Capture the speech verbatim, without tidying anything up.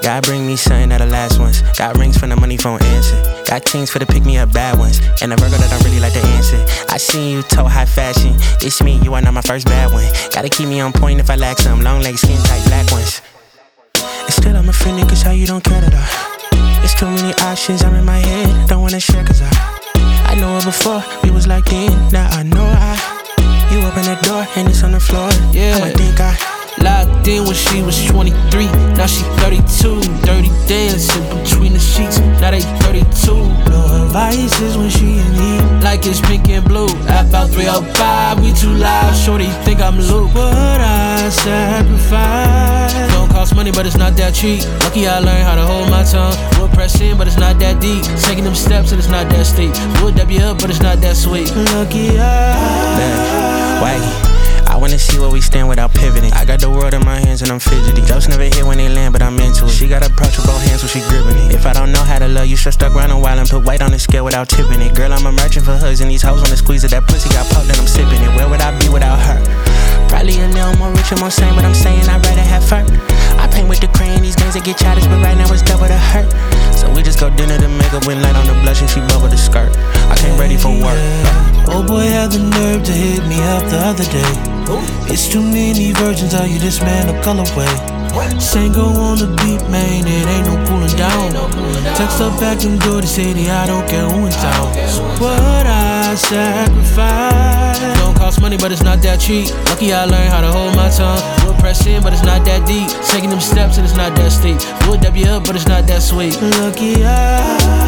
God bring me something that the last ones. Got rings from the money phone answer. Got kings for the pick me up bad ones. And a Virgo that don't really like to answer. I seen you toe high fashion. This me, you are not my first bad one. Gotta keep me on point if I lack some. Long legs, skin tight, black ones. And still I'm offended cause how you don't care at all. It's too many options, I'm in my head. Don't wanna share cause I I know her before, we was like then. Now I know I You open that door and it's on the floor. Yeah, I'ma think I locked in when she was twenty-three, now she thirty-two. Dirty dancing between the sheets, now they thirty-two. Know her vices when she in heat, like it's pink and blue. About three oh five, we too loud, shorty think I'm Luke. But I sacrifice. Don't cost money, but it's not that cheap. Lucky I learned how to hold my tongue. We'll press in, but it's not that deep. Taking them steps and it's not that steep. We'll dab you up, but it's not that sweet. Lucky I Waggy, I wanna see where we stand without pivoting. I got the world in my hands and I'm fidgety. Jokes never hit when they land, but I'm into it. She got approach with both hands when she gripping it. If I don't know how to love you, should stuck around a while and put weight on the scale without tipping it. Girl, I'm a merchant for hugs and these hoes wanna squeeze it. That pussy got popped and I'm sipping it. Where would I be without her? Probably a little more rich and more sane, but I'm saying I'd rather have her. I paint with the crayon, these games that get childish, but right now it's double the hurt. So we just go dinner to make up when light on the blush and she bubble the skirt. I came ready for work. Old boy had the nerve to hit me up the other day. It's too many versions of you, this man a colorway. Saying go on the beat, man, it ain't no cooling down. Text her back and go to city, I don't care who in town. So what I sacrifice. Don't cost money, but it's not that cheap. Lucky I learned how to hold my tongue. We'll press in, but it's not that deep. Taking them steps and it's not that steep. We'll dab you up, but it's not that sweet. Lucky I